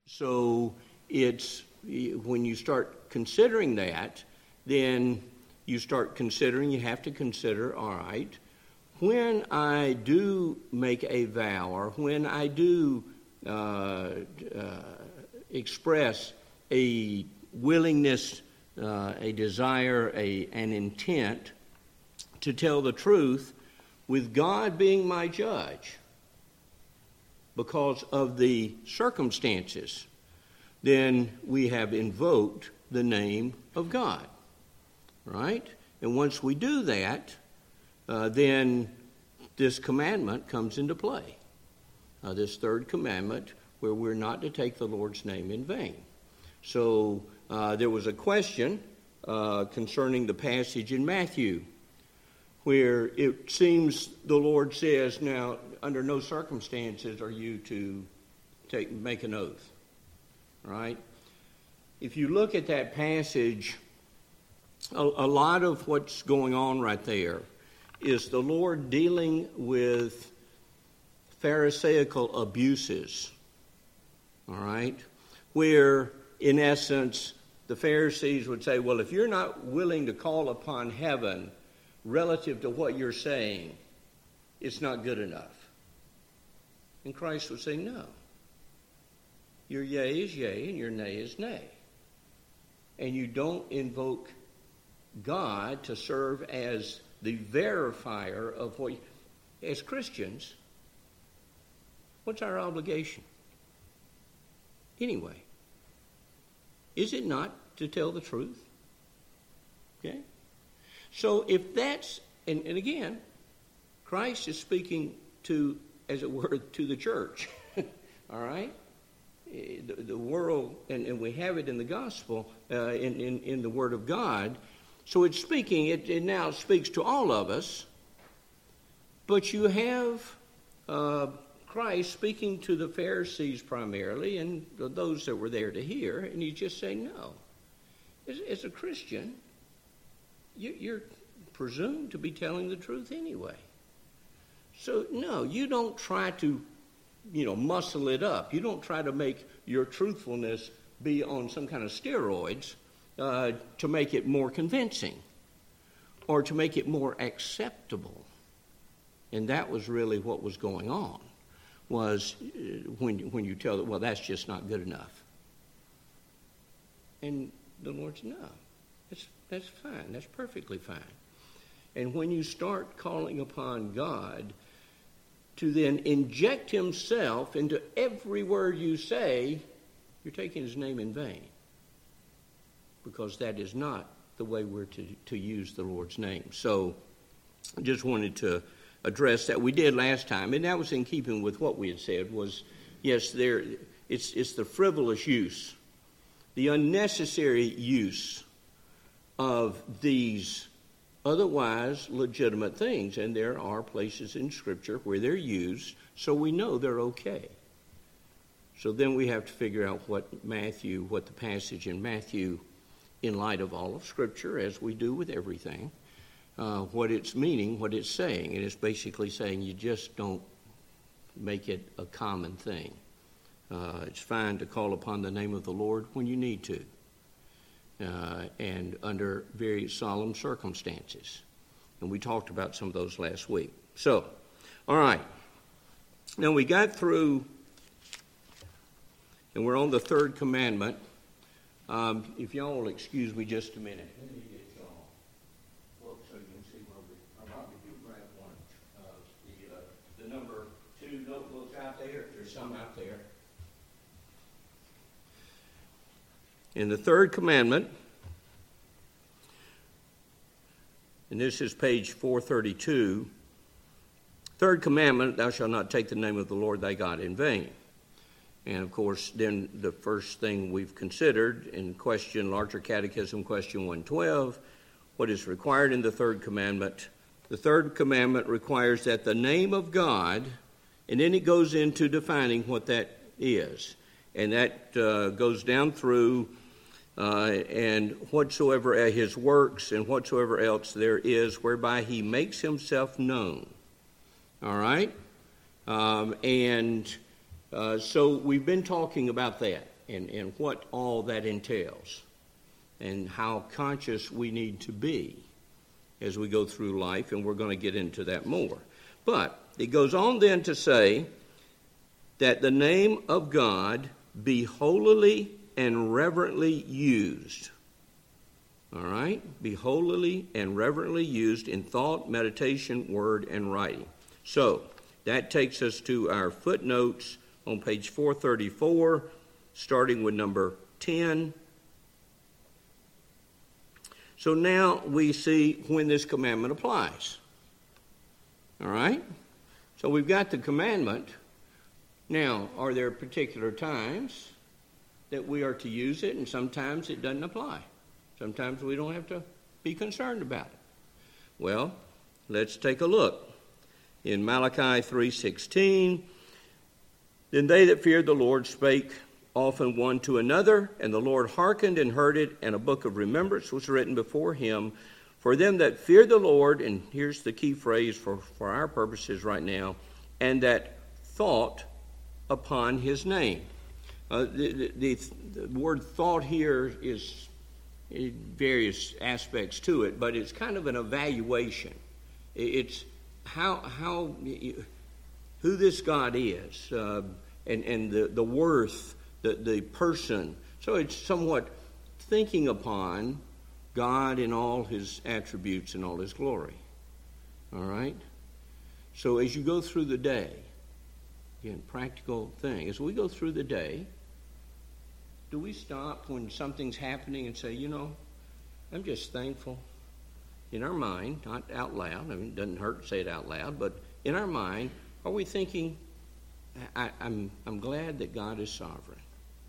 So it's when you start considering that, then you have to consider, all right, when I do make a vow or when I do express a willingness, a desire, an intent to tell the truth, with God being my judge because of the circumstances, then we have invoked the name of God, right? And once we do that, then this commandment comes into play, this third commandment where we're not to take the Lord's name in vain. So there was a question concerning the passage in Matthew where it seems the Lord says, now, under no circumstances are you to make an oath, right? If you look at that passage, a lot of what's going on right there is the Lord dealing with Pharisaical abuses, all right, where, in essence, the Pharisees would say, well, if you're not willing to call upon heaven relative to what you're saying, it's not good enough. And Christ would say, no. Your yea is yea and your nay is nay. And you don't invoke God to serve as the verifier of what, as Christians, what's our obligation? Anyway, is it not to tell the truth? Okay? So if that's, and again, Christ is speaking to, as it were, to the church, all right? The world, and we have it in the gospel, in the Word of God. So it's speaking, it now speaks to all of us, but you have Christ speaking to the Pharisees primarily and those that were there to hear, and you just say, no. As a Christian, you're presumed to be telling the truth anyway. So, no, you don't try to, muscle it up. You don't try to make your truthfulness be on some kind of steroids to make it more convincing or to make it more acceptable. And that was really what was going on, was when you tell it, well, that's just not good enough. And the Lord said, no, that's fine. That's perfectly fine. And when you start calling upon God to then inject himself into every word you say, you're taking his name in vain. Because that is not the way we're to use the Lord's name. So I just wanted to address that. We did last time, and that was in keeping with what we had said, was, yes, it's the frivolous use, the unnecessary use of these otherwise legitimate things. And there are places in Scripture where they're used, so we know they're okay. So then we have to figure out what the passage in Matthew, in light of all of Scripture, as we do with everything, what it's meaning, what it's saying. And it's basically saying you just don't make it a common thing. It's fine to call upon the name of the Lord when you need to, and under very solemn circumstances. And we talked about some of those last week. So, all right. Now we got through, and we're on the third commandment. If y'all will excuse me just a minute. Let me get y'all look so you can see where we are. If you grab one of the number 2 notebooks out there, if there's some out there. In the third commandment, and this is page 432, third commandment, thou shalt not take the name of the Lord thy God in vain. And, of course, then the first thing we've considered in Larger Catechism, question 112, what is required in the third commandment. The third commandment requires that the name of God, and then it goes into defining what that is. And that goes down through, and whatsoever his works and whatsoever else there is, whereby he makes himself known. All right? So we've been talking about that and what all that entails and how conscious we need to be as we go through life, and we're going to get into that more. But it goes on then to say that the name of God be holily and reverently used. All right? Be holily and reverently used in thought, meditation, word, and writing. So that takes us to our footnotes on page 434, starting with number 10. So now we see when this commandment applies. All right? So we've got the commandment. Now, are there particular times that we are to use it, and sometimes it doesn't apply? Sometimes we don't have to be concerned about it. Well, let's take a look. In Malachi 3:16, then they that feared the Lord spake often one to another, and the Lord hearkened and heard it, and a book of remembrance was written before him for them that feared the Lord, and here's the key phrase for our purposes right now, and that thought upon his name. The word thought here is various aspects to it, but it's kind of an evaluation. It's who this God is, and the worth, the person. So it's somewhat thinking upon God in all his attributes and all his glory. All right? So as you go through the day, again, practical thing, as we go through the day, do we stop when something's happening and say, I'm just thankful? In our mind, not out loud, it doesn't hurt to say it out loud, but in our mind, are we thinking, I'm glad that God is sovereign.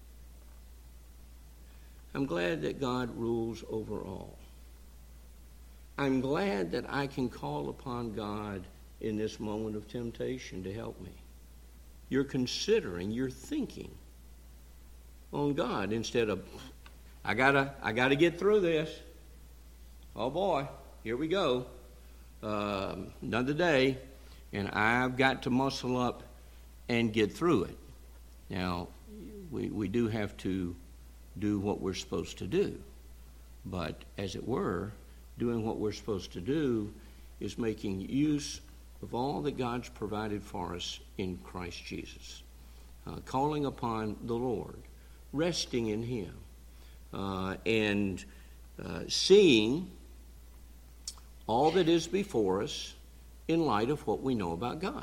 I'm glad that God rules over all. I'm glad that I can call upon God in this moment of temptation to help me. You're thinking on God instead of, I gotta get through this. Oh boy, here we go. Another day, and I've got to muscle up and get through it. Now, we do have to do what we're supposed to do. But, as it were, doing what we're supposed to do is making use of all that God's provided for us in Christ Jesus. Calling upon the Lord, resting in him, and seeing all that is before us in light of what we know about God.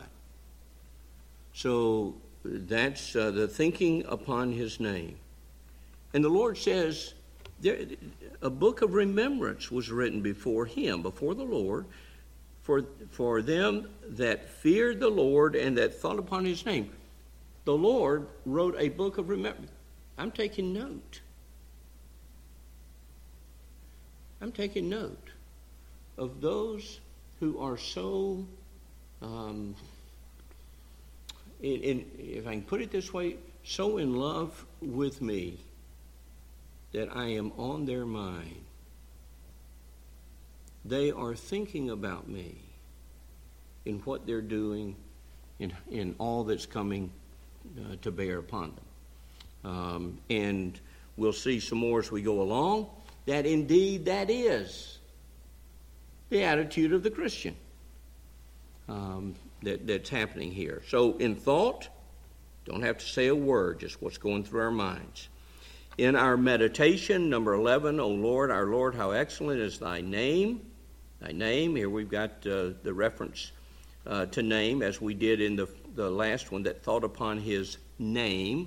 So that's the thinking upon his name. And the Lord says, a book of remembrance was written before him, before the Lord, for them that feared the Lord and that thought upon his name. The Lord wrote a book of remembrance. I'm taking note. I'm taking note of those who are so, if I can put it this way, so in love with me that I am on their mind. They are thinking about me in what they're doing, in all that's coming to bear upon them. And we'll see some more as we go along, that indeed that is the attitude of the Christian that's happening here. So in thought, don't have to say a word, just what's going through our minds. In our meditation, number 11, O Lord, our Lord, how excellent is thy name. Thy name, here we've got the reference to name, as we did in the last one, that thought upon his name.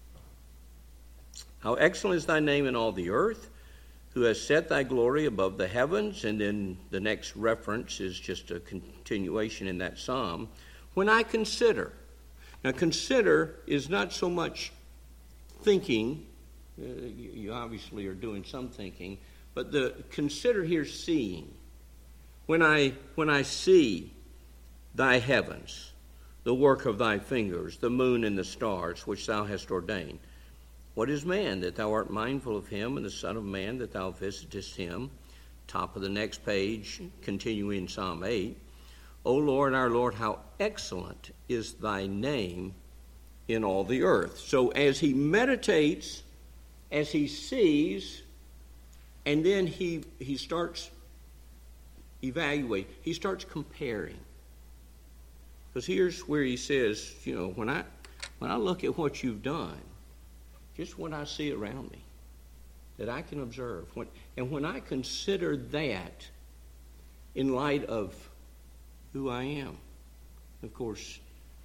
How excellent is thy name in all the earth, who has set thy glory above the heavens. And then the next reference is just a continuation in that psalm. When I consider, now consider is not so much thinking. You obviously are doing some thinking, but the consider here seeing. When I see thy heavens, the work of thy fingers, the moon and the stars which thou hast ordained. What is man that thou art mindful of him, and the son of man that thou visitest him? Top of the next page, continuing Psalm 8. O Lord, our Lord, how excellent is thy name in all the earth. So as he meditates, as he sees, and then he starts evaluating, he starts comparing. Because here's where he says, when I look at what you've done, just what I see around me, that I can observe, when I consider that in light of who I am, of course,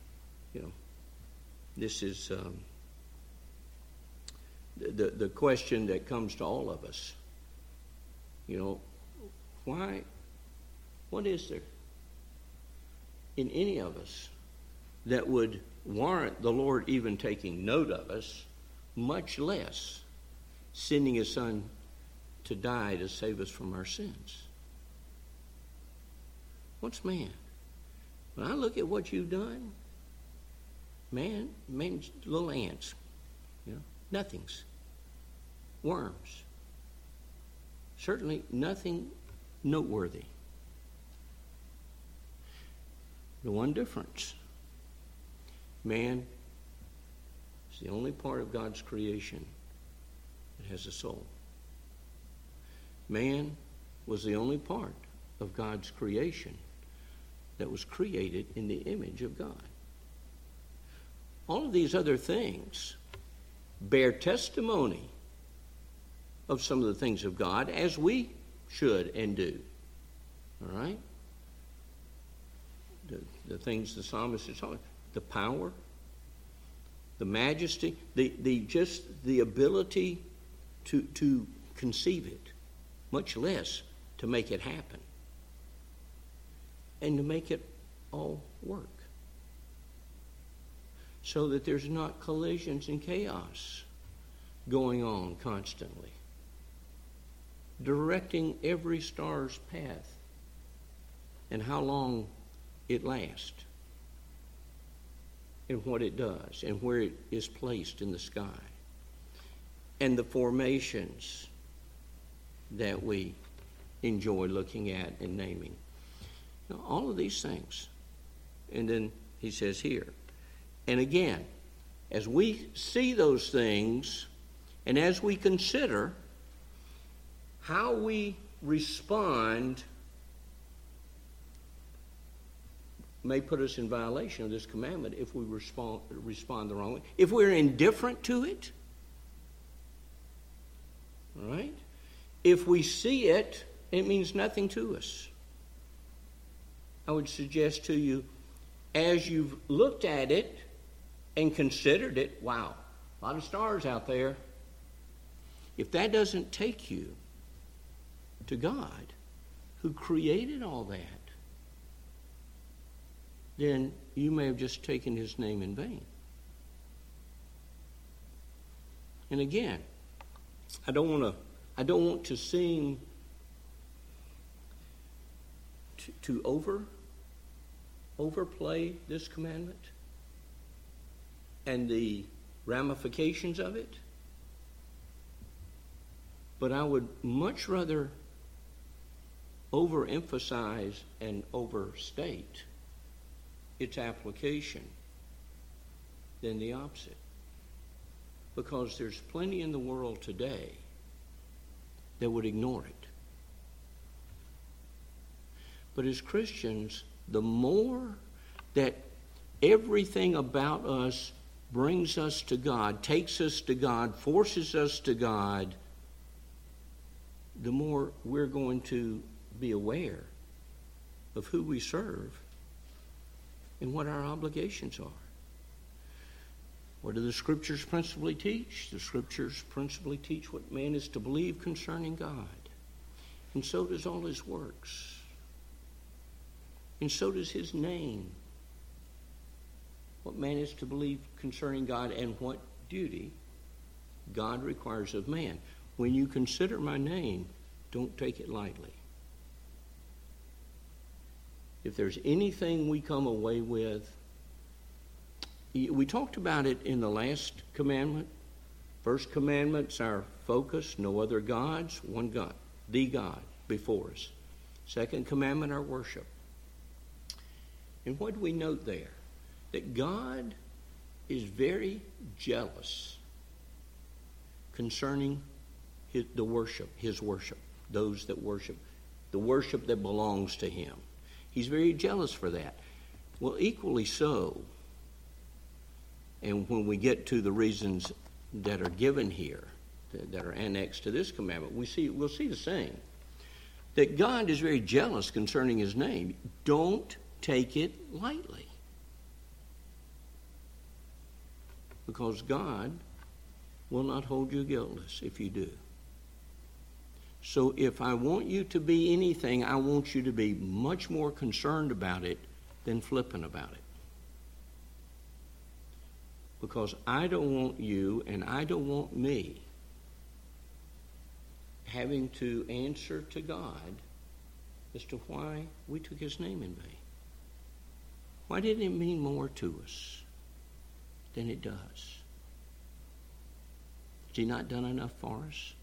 this is the question that comes to all of us. What is there in any of us that would warrant the Lord even taking note of us, much less sending his Son to die to save us from our sins? What's man? When I look at what you've done, man's little ants, nothings, worms. Certainly nothing noteworthy. The one difference, man is the only part of God's creation that has a soul. Man was the only part of God's creation that was created in the image of God. All of these other things bear testimony of some of the things of God, as we should and do. All right? The things the psalmist is talking, the power, the majesty, the ability to conceive it, much less to make it happen, and to make it all work, so that there's not collisions and chaos going on constantly, directing every star's path and how long it lasts, and what it does, and where it is placed in the sky, and the formations that we enjoy looking at and naming. Now, all of these things. And then he says here, and again, as we see those things, and as we consider how we respond, may put us in violation of this commandment if we respond the wrong way. If we're indifferent to it, all right? If we see it, it means nothing to us. I would suggest to you, as you've looked at it and considered it, wow, a lot of stars out there. If that doesn't take you to God, who created all that, then you may have just taken his name in vain. And again, I don't want to seem to overplay this commandment and the ramifications of it, but I would much rather overemphasize and overstate its application than the opposite. Because there's plenty in the world today that would ignore it. But as Christians, the more that everything about us brings us to God, takes us to God, forces us to God, the more we're going to be aware of who we serve and what our obligations are. What do the Scriptures principally teach? The Scriptures principally teach what man is to believe concerning God. And so does all his works. And so does his name. What man is to believe concerning God and what duty God requires of man. When you consider my name, don't take it lightly. If there's anything we come away with, we talked about it in the last commandment. First commandment's our focus, no other gods, one God, the God before us. Second commandment, our worship. And what do we note there? That God is very jealous concerning his worship, those that worship, the worship that belongs to him. He's very jealous for that. Well, equally so, and when we get to the reasons that are given here, that are annexed to this commandment, we'll see the same. That God is very jealous concerning his name. Don't take it lightly. Because God will not hold you guiltless if you do. So if I want you to be anything, I want you to be much more concerned about it than flippant about it. Because I don't want you and I don't want me having to answer to God as to why we took his name in vain. Why didn't it mean more to us than it does? Has he not done enough for us?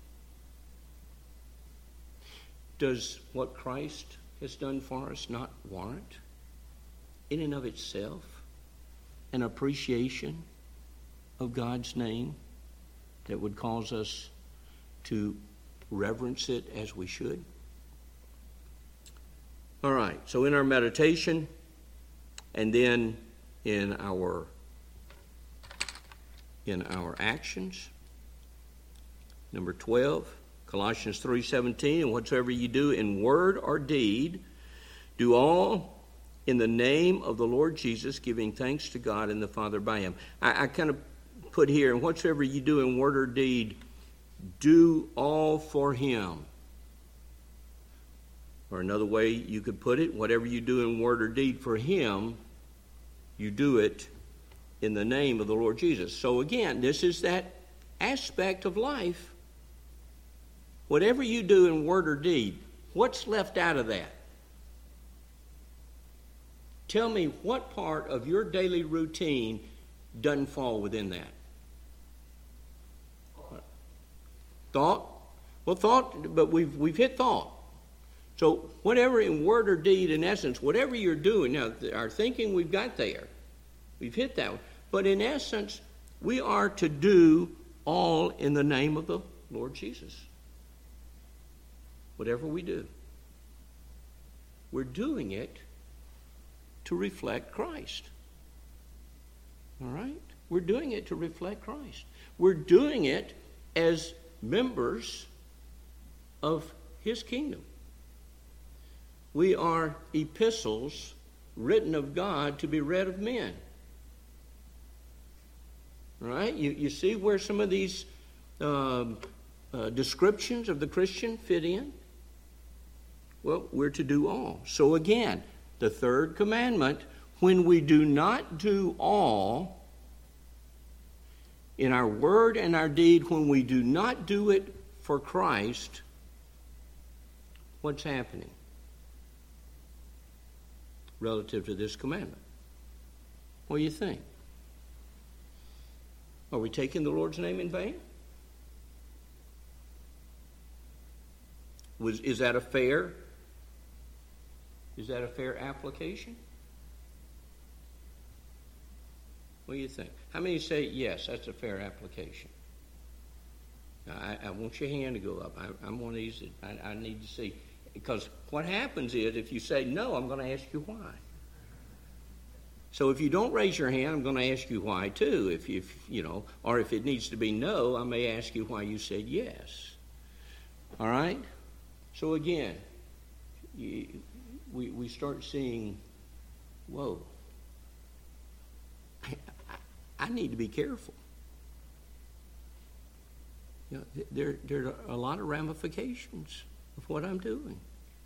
Does what Christ has done for us not warrant, in and of itself, an appreciation of God's name that would cause us to reverence it as we should? All right, so in our meditation and then in our actions, number 12, Colossians 3:17, and whatsoever you do in word or deed, do all in the name of the Lord Jesus, giving thanks to God and the Father by him. I kind of put here, and whatsoever you do in word or deed, do all for him. Or another way you could put it, whatever you do in word or deed for him, you do it in the name of the Lord Jesus. So again, this is that aspect of life. Whatever you do in word or deed, what's left out of that? Tell me what part of your daily routine doesn't fall within that. Thought? Well, thought, but we've hit thought. So whatever in word or deed, in essence, whatever you're doing, now our thinking we've got there. We've hit that one. But in essence, we are to do all in the name of the Lord Jesus. Whatever we do. We're doing it to reflect Christ. All right? We're doing it to reflect Christ. We're doing it as members of his kingdom. We are epistles written of God to be read of men. All right? You see where some of these descriptions of the Christian fit in? Well, we're to do all. So again, the third commandment, when we do not do all in our word and our deed, when we do not do it for Christ, what's happening relative to this commandment? What do you think? Are we taking the Lord's name in vain? Is that a fair application? What do you think? How many say, yes, that's a fair application? I want your hand to go up. I'm one of these that I need to see. Because what happens is, if you say no, I'm going to ask you why. So if you don't raise your hand, I'm going to ask you why too. If you know, or if it needs to be no, I may ask you why you said yes. All right? So again, we start seeing, whoa, I need to be careful. You know, there are a lot of ramifications of what I'm doing.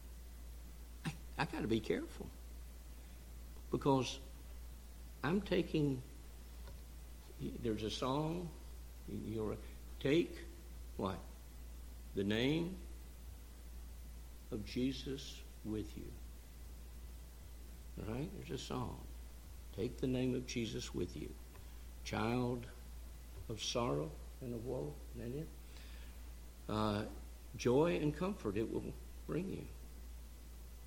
I got to be careful because I'm taking. There's a song. You'll take what? The name of Jesus with you. All right? There's a song. Take the name of Jesus with you. Child of sorrow and of woe. Isn't that it? Joy and comfort it will bring you.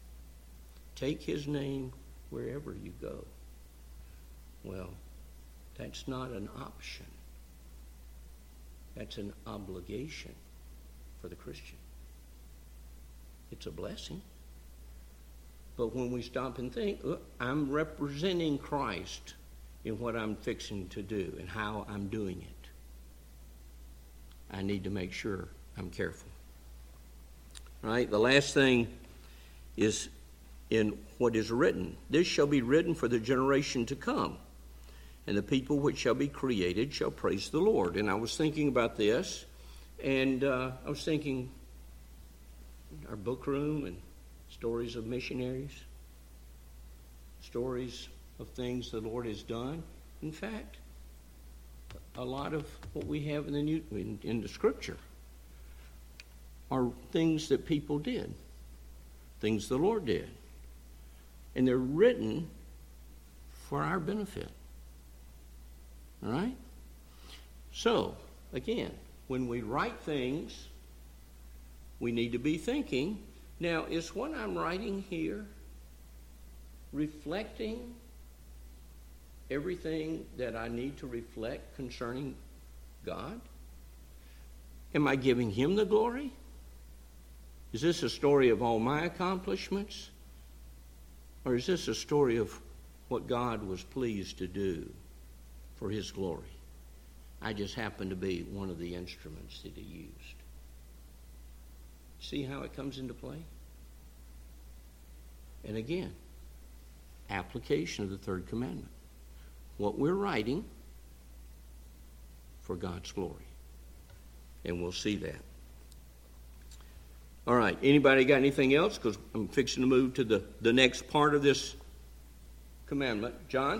Take his name wherever you go. Well, That's not an option. That's an obligation for the Christian. It's a blessing. But when we stop and think, I'm representing Christ in what I'm fixing to do and how I'm doing it, I need to make sure I'm careful. All right, the last thing is in what is written. This shall be written for the generation to come, and the people which shall be created shall praise the Lord. And I was thinking about this, and I was thinking our book room and stories of missionaries, stories of things the Lord has done. In fact, a lot of what we have in the Scripture are things that people did, things the Lord did. And they're written for our benefit. All right? So, again, when we write things, we need to be thinking, now, is what I'm writing here reflecting everything that I need to reflect concerning God? Am I giving Him the glory? Is this a story of all my accomplishments? Or is this a story of what God was pleased to do for His glory? I just happen to be one of the instruments that He used. See how it comes into play? And again, application of the third commandment. What we're writing for God's glory. And we'll see that. All right, anybody got anything else? Because I'm fixing to move to the next part of this commandment. John?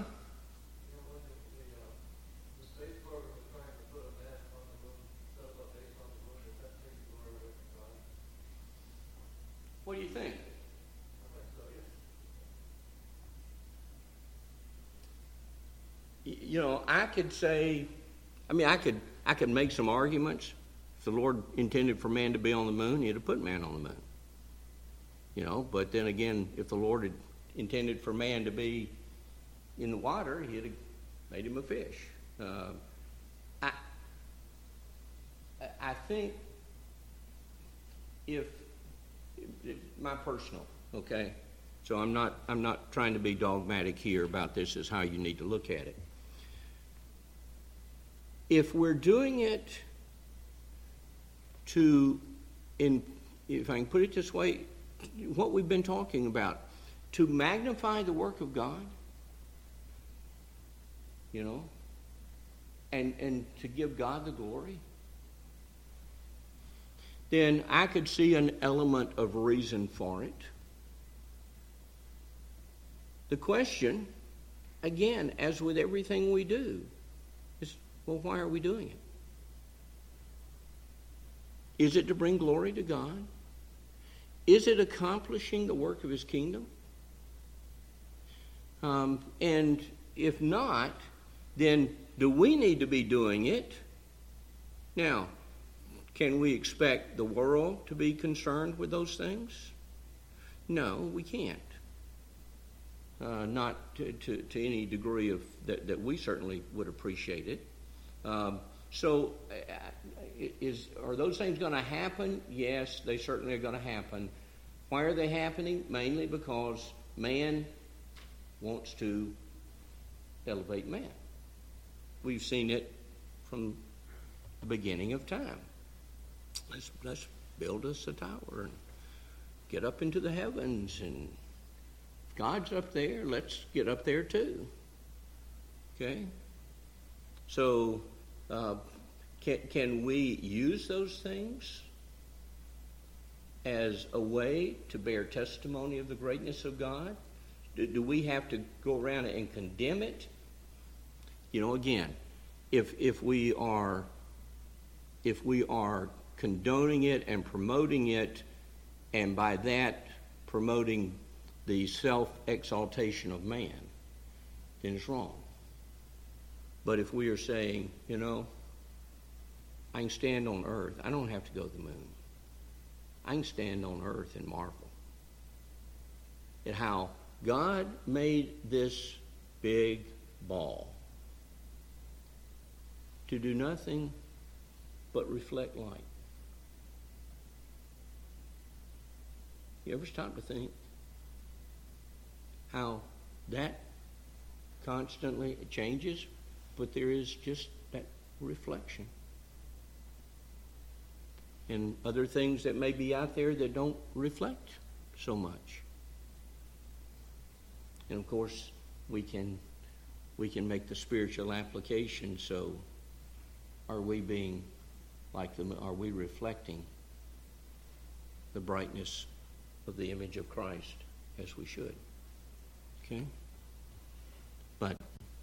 What do you think? You know, I could say, I could make some arguments. If the Lord intended for man to be on the moon, He'd have put man on the moon. You know, but then again, if the Lord had intended for man to be in the water, He'd have made him a fish. I think if my personal, okay, so I'm not trying to be dogmatic here about this is how you need to look at it. If we're doing it if I can put it this way, what we've been talking about, to magnify the work of God, you know, and to give God the glory, then I could see an element of reason for it. The question, again, as with everything we do, is, well, why are we doing it? Is it to bring glory to God? Is it accomplishing the work of His kingdom? And if not, then do we need to be doing it? Now, can we expect the world to be concerned with those things? No, we can't. Not to any degree of that we certainly would appreciate it. So, are those things going to happen? Yes, they certainly are going to happen. Why are they happening? Mainly because man wants to elevate man. We've seen it from the beginning of time. Let's build us a tower and get up into the heavens, and if God's up there, let's get up there too. Okay? So, can we use those things as a way to bear testimony of the greatness of God? Do we have to go around and condemn it? You know, again, if we are condoning it and promoting it, and by that promoting the self-exaltation of man, then it's wrong. But if we are saying, you know, I can stand on earth, I don't have to go to the moon. I can stand on earth and marvel at how God made this big ball to do nothing but reflect light. You ever stop to think how that constantly changes, but there is just that reflection. And other things that may be out there that don't reflect so much. And of course, we can make the spiritual application. So, are we being like them? Are we reflecting the brightness of the image of Christ as we should? Okay. But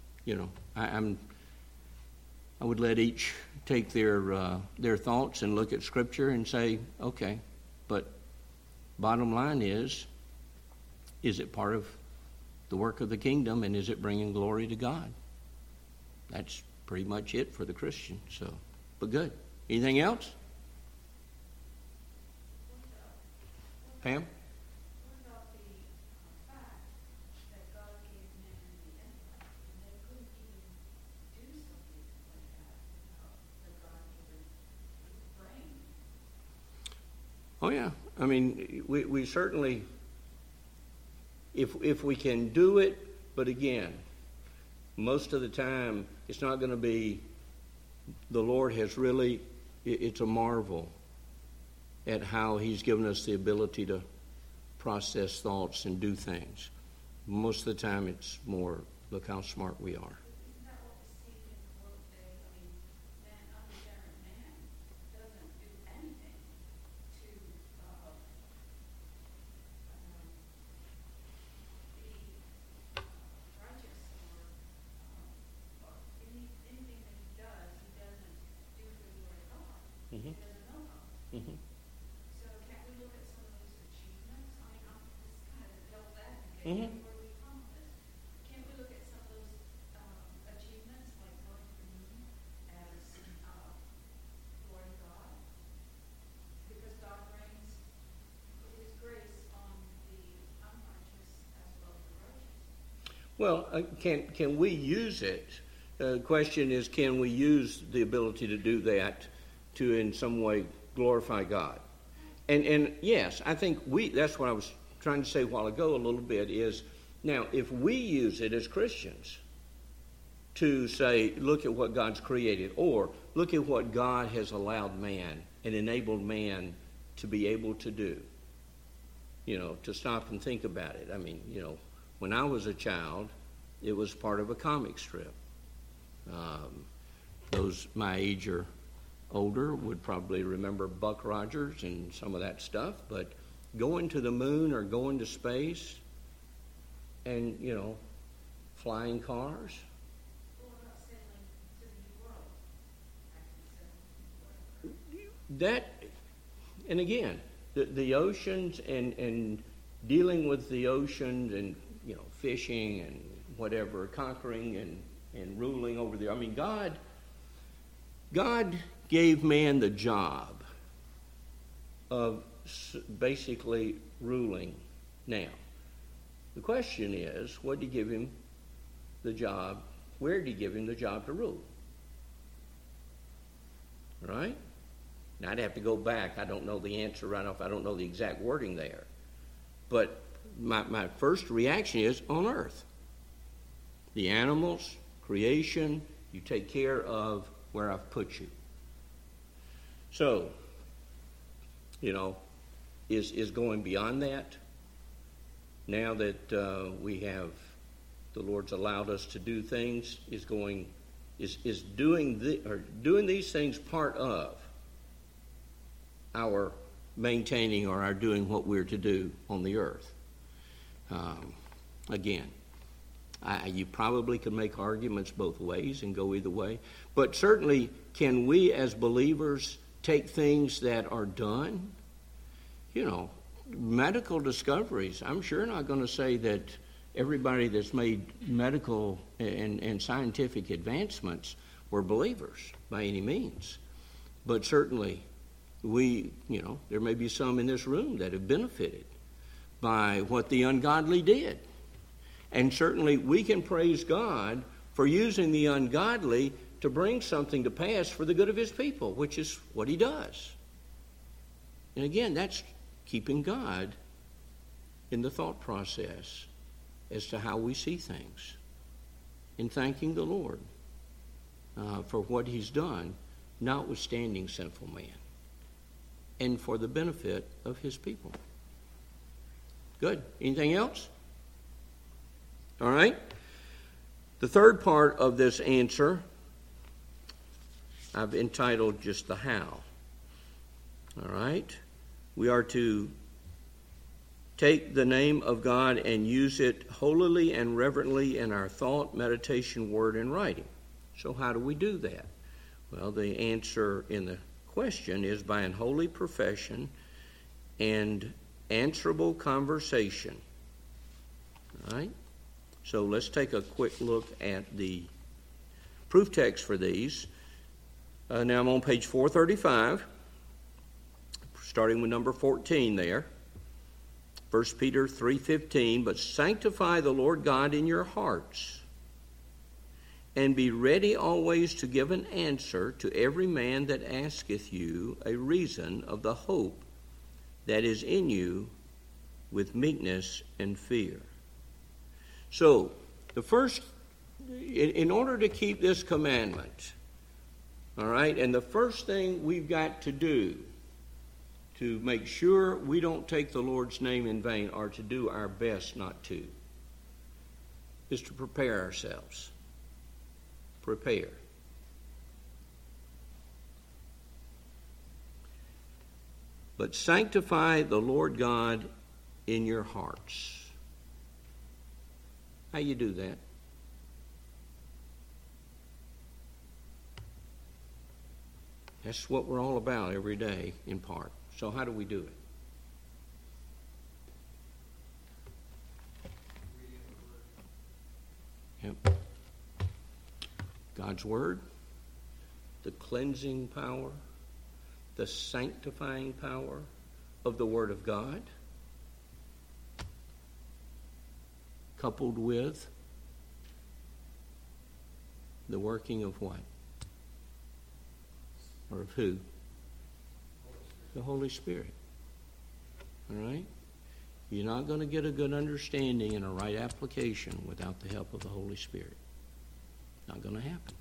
I would let each take their thoughts and look at Scripture and say, okay, but bottom line is it part of the work of the kingdom, and is it bringing glory to God? That's pretty much it for the Christian. So, but good. Anything else? Pam? Oh yeah, I mean, we certainly, if we can do it, but again, most of the time it's not going to be. The Lord has really, it's a marvel at how He's given us the ability to process thoughts and do things. Most of the time it's more, look how smart we are. Mm-hmm. Mm-hmm. So can't we look at some of those achievements? I mean, I'm just kind of held back again where we come with this. Can't we look at some of those achievements, like going to the moon, as glory to God? Because God reigns with His grace on the unrighteous as well as the righteous. Well, can we use it? The question is, can we use the ability to do that to in some way glorify God? And yes, I think that's what I was trying to say a while ago a little bit is, now if we use it as Christians to say, look at what God's created, or look at what God has allowed man and enabled man to be able to do, to stop and think about it. I mean, when I was a child, it was part of a comic strip. Those my age or older would probably remember Buck Rogers and some of that stuff, but going to the moon or going to space and, flying cars. That, and again, the oceans and dealing with the oceans and, fishing and whatever, conquering and ruling over there. I mean, God gave man the job of basically ruling. Now, the question is, what did He give him the job? Where did He give him the job to rule? Right? Now, I'd have to go back. I don't know the answer right off. I don't know the exact wording there. But my first reaction is on earth. The animals, creation, you take care of where I've put you. So, is going beyond that. Now that we have, the Lord's allowed us to do things, is doing these things part of our maintaining or our doing what we're to do on the earth. Again, you probably could make arguments both ways and go either way, but certainly can we as believers take things that are done, medical discoveries. I'm sure not going to say that everybody that's made medical and scientific advancements were believers by any means. But certainly there may be some in this room that have benefited by what the ungodly did. And certainly we can praise God for using the ungodly to bring something to pass for the good of his people, which is what he does. And again, that's keeping God in the thought process as to how we see things, and thanking the Lord for what he's done, notwithstanding sinful man, and for the benefit of his people. Good. Anything else? All right. The third part of this answer I've entitled just the how. All right. We are to take the name of God and use it holily and reverently in our thought, meditation, word, and writing. So how do we do that? Well, the answer in the question is by an holy profession and answerable conversation. All right? So let's take a quick look at the proof text for these. Now I'm on page 435, starting with number 14 there. 1 Peter 3:15, but sanctify the Lord God in your hearts, and be ready always to give an answer to every man that asketh you a reason of the hope that is in you with meekness and fear. So, the first, in order to keep this commandment, all right, and the first thing we've got to do to make sure we don't take the Lord's name in vain, or to do our best not to, is to prepare ourselves. Prepare. But sanctify the Lord God in your hearts. How you do that? That's what we're all about every day, in part. So how do we do it? Yep. God's Word, the cleansing power, the sanctifying power of the Word of God, coupled with the working of what? Or of who? The Holy Spirit. All right? You're not going to get a good understanding and a right application without the help of the Holy Spirit. Not going to happen.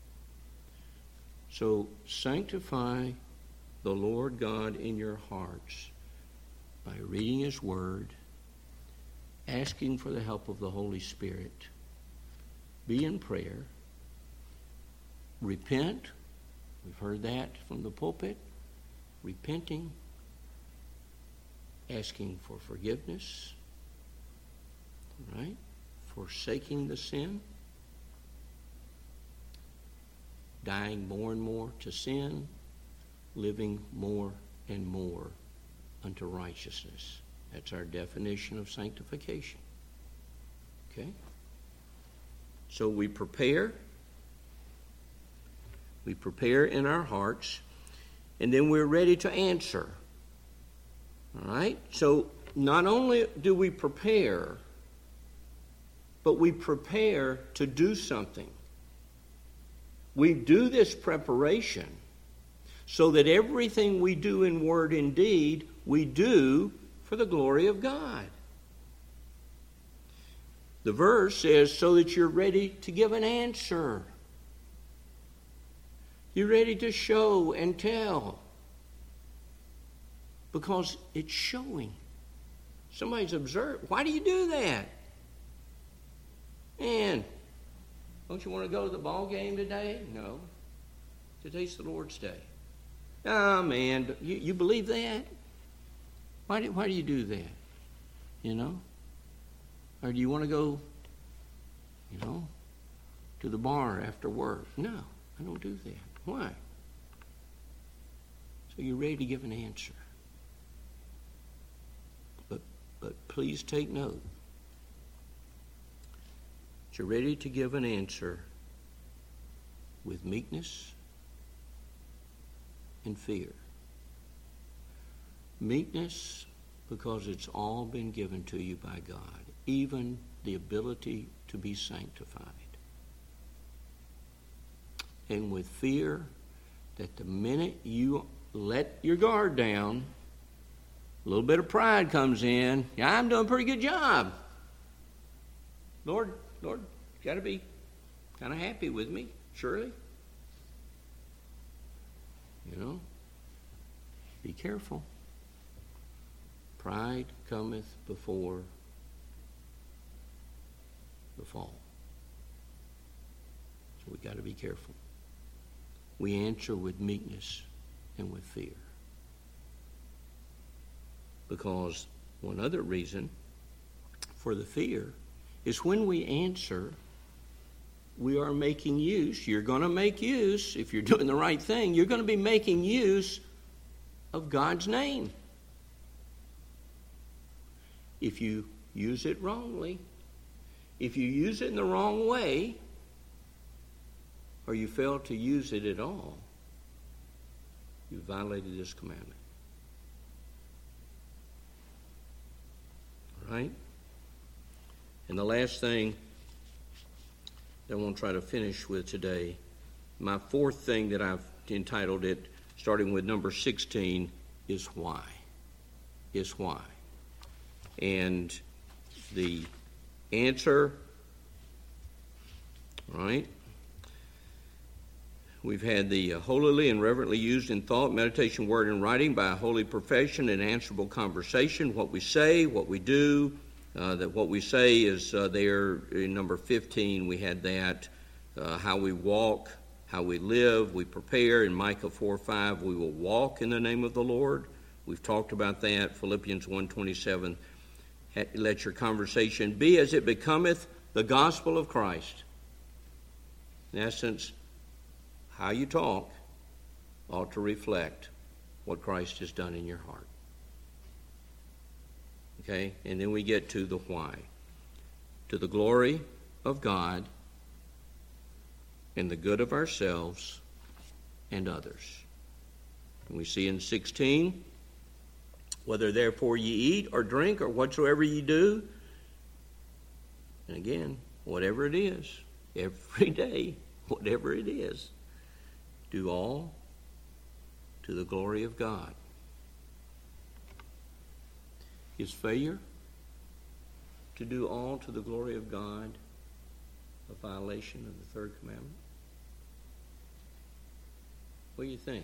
So sanctify the Lord God in your hearts by reading His Word, asking for the help of the Holy Spirit, be in prayer, repent. We've heard that from the pulpit. Repenting, asking for forgiveness, right? Forsaking the sin, dying more and more to sin, living more and more unto righteousness. That's our definition of sanctification. Okay? So we prepare in our hearts, and then we're ready to answer. All right? So not only do we prepare, but we prepare to do something. We do this preparation so that everything we do in word and deed, we do for the glory of God. The verse says, so that you're ready to give an answer. You're ready to show and tell. Because it's showing. Somebody's observed. Why do you do that? Man, don't you want to go to the ball game today? No. Today's the Lord's Day. Oh, man, you believe that? Why do you do that? You know? Or do you want to go, to the bar after work? No, I don't do that. Why? So you're ready to give an answer. But please take note. You're ready to give an answer with meekness and fear. Meekness, because it's all been given to you by God, even the ability to be sanctified. and with fear, that the minute you let your guard down, a little bit of pride comes in. Yeah, I'm doing a pretty good job. Lord, you got to be kind of happy with me, surely. Be careful. Pride cometh before the fall. So we got to be careful. We answer with meekness and with fear. Because one other reason for the fear is when we answer, we are making use. You're going to make use, if you're doing the right thing, you're going to be making use of God's name. If you use it wrongly, if you use it in the wrong way, or you fail to use it at all, you violated this commandment. All right? And the last thing that I want to try to finish with today, my fourth thing that I've entitled it, starting with number 16, is why. Is why. And the answer, right? We've had the holily and reverently used in thought, meditation, word, and writing by a holy profession and answerable conversation. What we say, what we do, that what we say is there in number 15. We had that. How we walk, how we live, we prepare. In Micah 4:5, we will walk in the name of the Lord. We've talked about that. Philippians 1:27, let your conversation be as it becometh the gospel of Christ. In essence, how you talk ought to reflect what Christ has done in your heart. Okay? And then we get to the why. To the glory of God and the good of ourselves and others. And we see in 16, whether therefore ye eat or drink or whatsoever ye do, and again, whatever it is, every day, whatever it is, do all to the glory of God. Is failure to do all to the glory of God a violation of the third commandment? What do you think?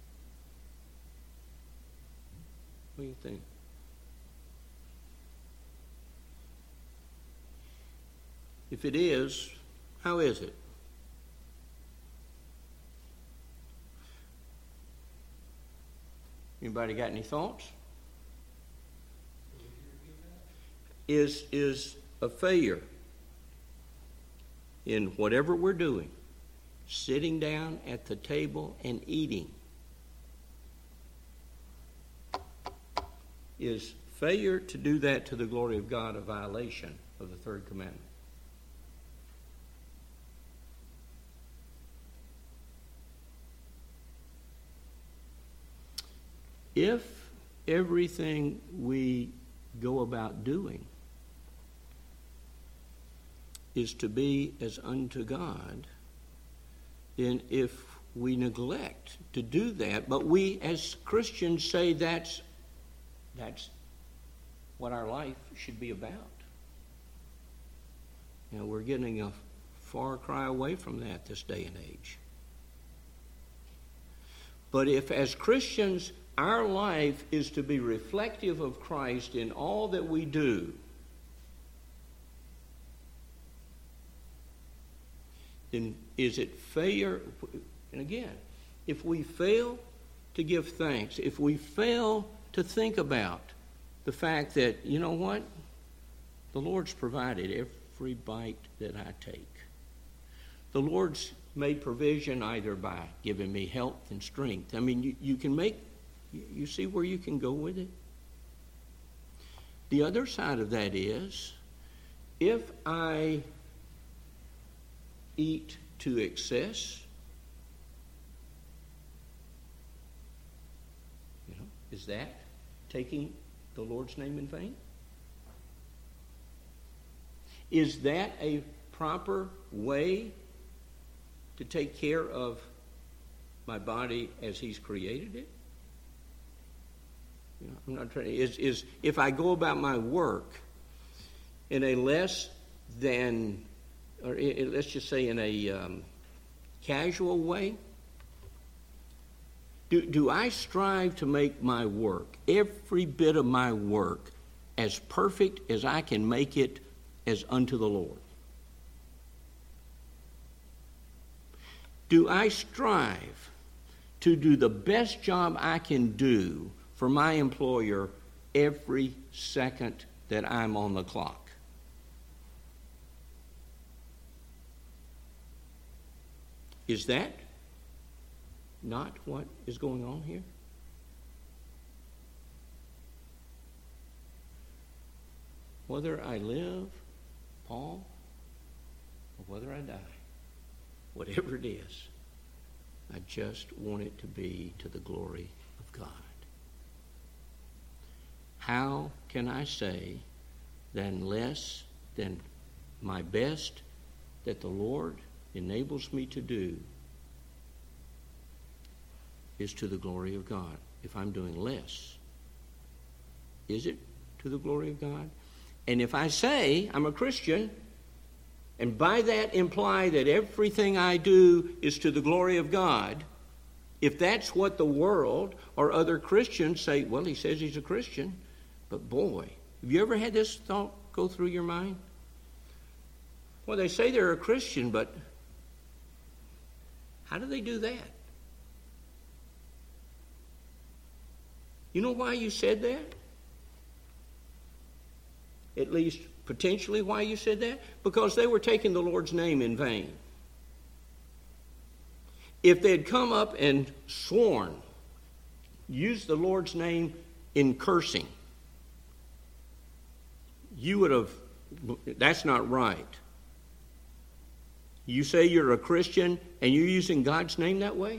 What do you think? If it is, how is it? Anybody got any thoughts? Is a failure in whatever we're doing, sitting down at the table and eating, is failure to do that to the glory of God a violation of the third commandment? If everything we go about doing is to be as unto God, then if we neglect to do that, but we as Christians say that's what our life should be about, we're getting a far cry away from that this day and age. But if as Christians our life is to be reflective of Christ in all that we do, then is it failure? And again, if we fail to give thanks, if we fail to think about the fact that, you know what? The Lord's provided every bite that I take. The Lord's made provision either by giving me health and strength. I mean, you can make, you see where you can go with it? The other side of that is, if I eat to excess, is that taking the Lord's name in vain? Is that a proper way to take care of my body as He's created it? You know, I'm not trying. Is if I go about my work in a less than, or let's just say in a casual way, do I strive to make my work, every bit of my work, as perfect as I can make it as unto the Lord? Do I strive to do the best job I can do for my employer every second that I'm on the clock? Is that not what is going on here? Whether I live, Paul, or whether I die, whatever it is, I just want it to be to the glory of God. How can I say than less than my best that the Lord enables me to do is to the glory of God? If I'm doing less, is it to the glory of God? And if I say I'm a Christian, and by that imply that everything I do is to the glory of God, if that's what the world or other Christians say, well, he says he's a Christian, but boy, have you ever had this thought go through your mind? Well, they say they're a Christian, but how do they do that? You know why you said that? At least potentially why you said that? Because they were taking the Lord's name in vain. If they had come up and sworn, used the Lord's name in cursing, you would have, that's not right. You say you're a Christian and you're using God's name that way?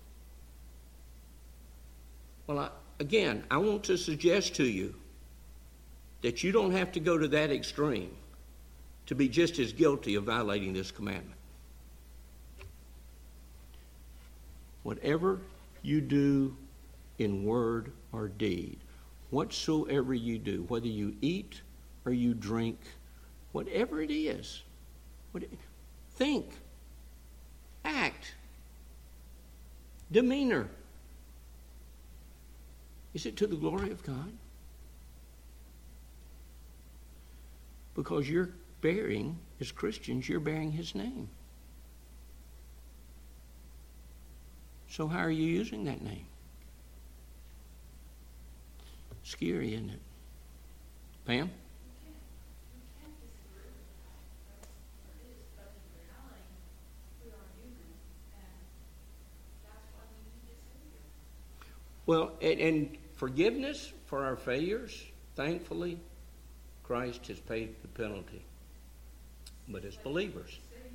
Well, again, I want to suggest to you that you don't have to go to that extreme to be just as guilty of violating this commandment. Whatever you do in word or deed, whatsoever you do, whether you eat or you drink, whatever it is, think, act, demeanor, is it to the glory of God? Because you're bearing, as Christians, you're bearing His name. So how are you using that name? Scary, isn't it? Pam? Well, and forgiveness for our failures, thankfully, Christ has paid the penalty. But as believers,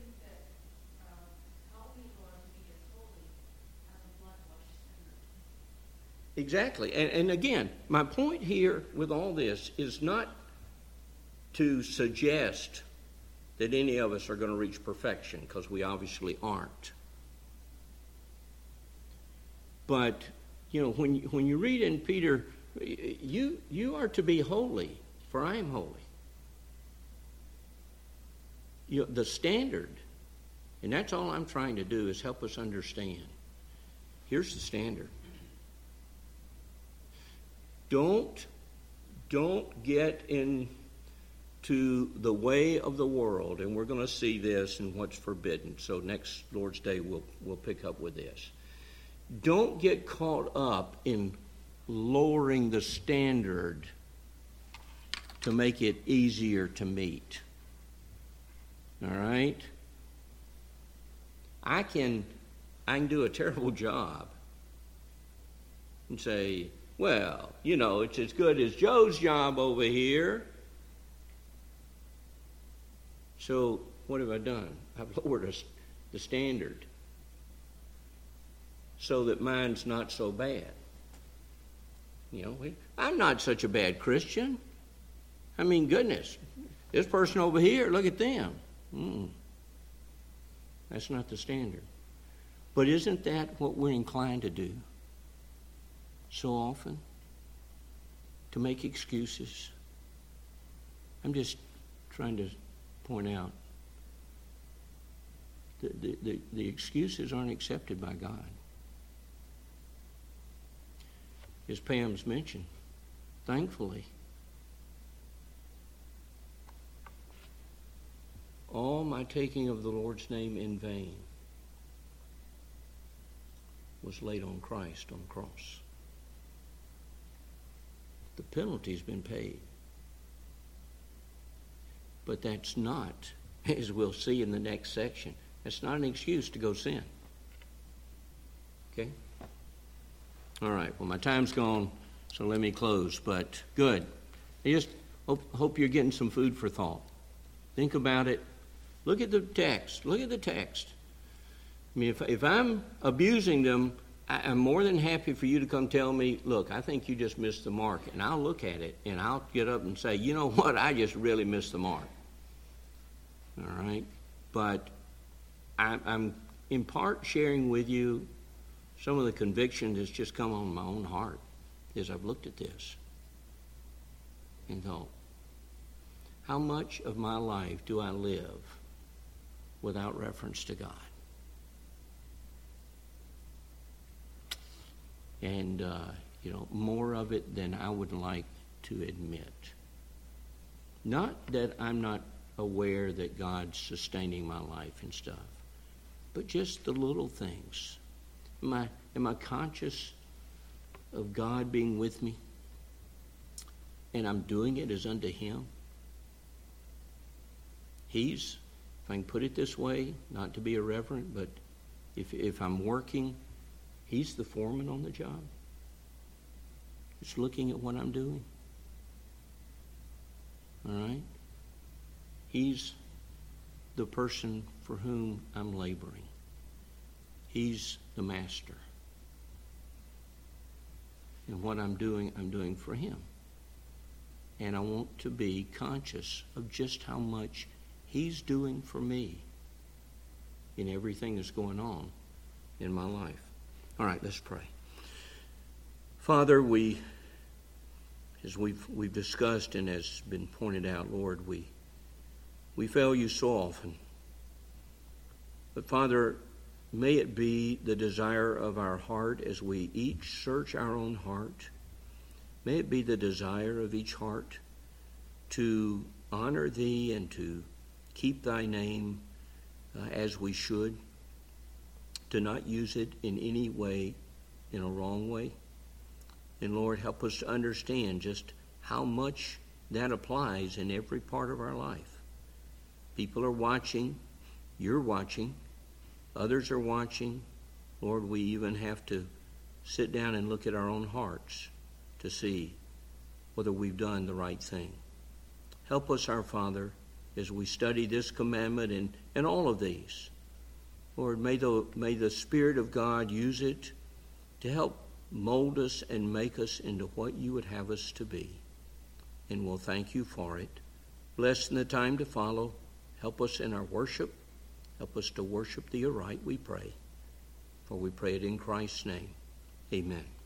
exactly. And again, my point here with all this is not to suggest that any of us are going to reach perfection, because we obviously aren't. But, you know, when you read in Peter, you are to be holy, for I am holy. You know, the standard, and that's all I'm trying to do is help us understand. Here's the standard. Don't get into the way of the world, and we're going to see this and what's forbidden. So next Lord's Day we'll pick up with this. Don't get caught up in lowering the standard to make it easier to meet. All right? I can do a terrible job and say, well, you know, it's as good as Joe's job over here. So what have I done? I've lowered the standard so that mine's not so bad. You know, I'm not such a bad Christian. I mean, goodness, this person over here, look at them. That's not the standard. But isn't that what we're inclined to do so often? To make excuses? I'm just trying to point out the excuses aren't accepted by God. As Pam's mentioned, thankfully, all my taking of the Lord's name in vain was laid on Christ on the cross. The penalty's been paid. But that's not, as we'll see in the next section, that's not an excuse to go sin. Okay? All right, well, my time's gone, so let me close. But good. I just hope you're getting some food for thought. Think about it. Look at the text. Look at the text. I mean, if I'm abusing them, I'm more than happy for you to come tell me, look, I think you just missed the mark. And I'll look at it, and I'll get up and say, you know what, I just really missed the mark. All right? But I'm in part sharing with you some of the conviction that's just come on my own heart as I've looked at this and thought, how much of my life do I live without reference to God? And, more of it than I would like to admit. Not that I'm not aware that God's sustaining my life and stuff, but just the little things. Am I conscious of God being with me? And I'm doing it as unto Him? He's, if I can put it this way, not to be irreverent, but if I'm working, He's the foreman on the job. Just looking at what I'm doing. All right? He's the person for whom I'm laboring. He's the master. And what I'm doing for Him. And I want to be conscious of just how much He's doing for me in everything that's going on in my life. All right, let's pray. Father, as we've discussed and has been pointed out, Lord, we fail You so often. But Father, may it be the desire of our heart as we each search our own heart. May it be the desire of each heart to honor Thee and to keep Thy name as we should, to not use it in any way, in a wrong way. And Lord, help us to understand just how much that applies in every part of our life. People are watching. You're watching. Others are watching. Lord, we even have to sit down and look at our own hearts to see whether we've done the right thing. Help us, our Father, as we study this commandment and all of these. Lord, may the Spirit of God use it to help mold us and make us into what You would have us to be. And we'll thank You for it. Bless in the time to follow. Help us in our worship. Help us to worship Thee aright, we pray. For we pray it in Christ's name. Amen.